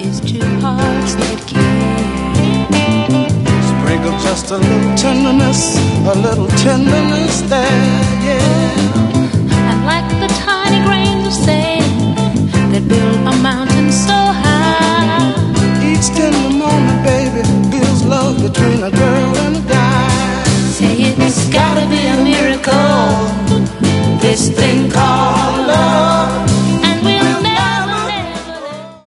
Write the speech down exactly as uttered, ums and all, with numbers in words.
is two hearts that care. Sprinkle just a little tenderness, a little tenderness there, yeah. And like the tiny grains of sand that build a mountain so high, each tender moment, baby, builds love between a girl and a guy. Say it's gotta be a miracle, this thing